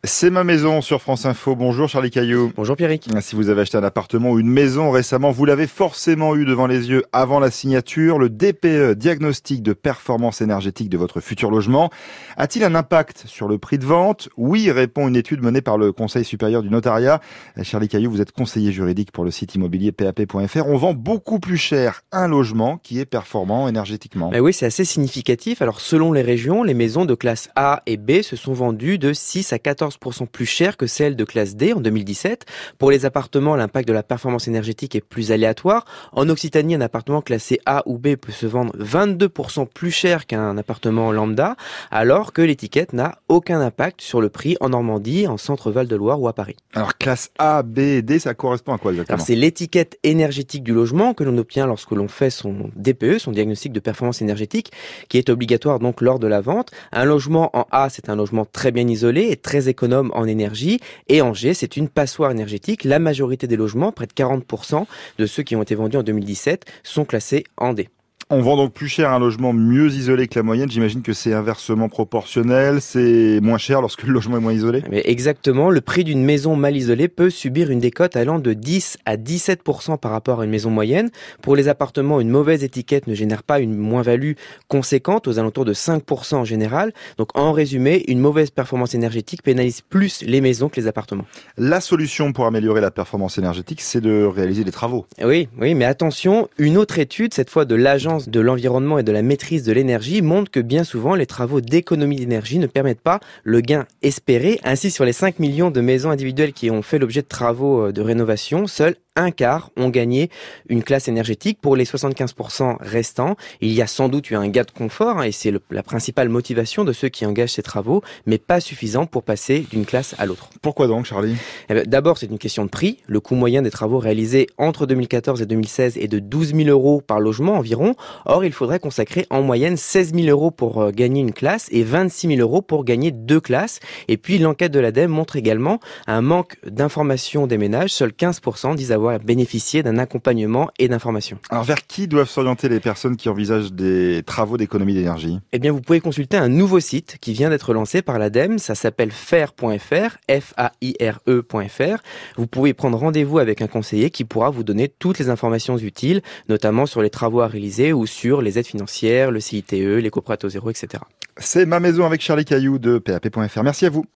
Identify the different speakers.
Speaker 1: C'est ma maison sur France Info. Bonjour Charlie Caillou.
Speaker 2: Bonjour Pierrick.
Speaker 1: Si vous avez acheté un appartement ou une maison récemment, vous l'avez forcément eu devant les yeux avant la signature. Le DPE, diagnostic de performance énergétique de votre futur logement, a-t-il un impact sur le prix de vente? Oui, répond une étude menée par le Conseil supérieur du notariat. Charlie Caillou, vous êtes conseiller juridique pour le site immobilier PAP.fr. On vend beaucoup plus cher un logement qui est performant énergétiquement.
Speaker 2: Mais oui, c'est assez significatif. Alors selon les régions, les maisons de classe A et B se sont vendues de 6 à 14% plus cher que celles de classe D en 2017. Pour les appartements, l'impact de la performance énergétique est plus aléatoire. En Occitanie, un appartement classé A ou B peut se vendre 22% plus cher qu'un appartement lambda, alors que l'étiquette n'a aucun impact sur le prix en Normandie, en centre Val-de-Loire ou à Paris.
Speaker 1: Alors classe A, B et D, ça correspond à quoi exactement?
Speaker 2: Alors c'est l'étiquette énergétique du logement que l'on obtient lorsque l'on fait son DPE, son diagnostic de performance énergétique, qui est obligatoire donc lors de la vente. Un logement en A, c'est un logement très bien isolé et très économe en énergie. Et en G, c'est une passoire énergétique. La majorité des logements, près de 40% de ceux qui ont été vendus en 2017, sont classés en D.
Speaker 1: On vend donc plus cher un logement mieux isolé que la moyenne. J'imagine que c'est inversement proportionnel. C'est moins cher lorsque le logement est moins isolé.
Speaker 2: Mais exactement. Le prix d'une maison mal isolée peut subir une décote allant de 10 à 17% par rapport à une maison moyenne. Pour les appartements, une mauvaise étiquette ne génère pas une moins-value conséquente, aux alentours de 5% en général. Donc en résumé, une mauvaise performance énergétique pénalise plus les maisons que les appartements.
Speaker 1: La solution pour améliorer la performance énergétique, c'est de réaliser des travaux.
Speaker 2: Oui, mais attention, une autre étude, cette fois de l'Agence de l'environnement et de la maîtrise de l'énergie, montre que bien souvent les travaux d'économie d'énergie ne permettent pas le gain espéré. Ainsi, sur les 5 millions de maisons individuelles qui ont fait l'objet de travaux de rénovation, seuls un quart ont gagné une classe énergétique. Pour les 75% restants, il y a sans doute eu un gain de confort, et c'est la principale motivation de ceux qui engagent ces travaux, mais pas suffisant pour passer d'une classe à l'autre.
Speaker 1: Pourquoi donc, Charlie?
Speaker 2: D'abord, c'est une question de prix. Le coût moyen des travaux réalisés entre 2014 et 2016 est de 12 000 euros par logement environ. Or, il faudrait consacrer en moyenne 16 000 euros pour gagner une classe et 26 000 euros pour gagner 2 classes. Et puis, l'enquête de l'ADEME montre également un manque d'information des ménages. Seuls 15% disent avoir bénéficié d'un accompagnement et d'information.
Speaker 1: Alors, vers qui doivent s'orienter les personnes qui envisagent des travaux d'économie d'énergie?
Speaker 2: Eh bien, vous pouvez consulter un nouveau site qui vient d'être lancé par l'ADEME. Ça s'appelle faire.fr, FAIRE.fr. Vous pouvez prendre rendez-vous avec un conseiller qui pourra vous donner toutes les informations utiles, notamment sur les travaux à réaliser ou sur les aides financières, le CITE, les coprats taux zéro, etc.
Speaker 1: C'est ma maison avec Charlie Caillou de PAP.fr. Merci à vous.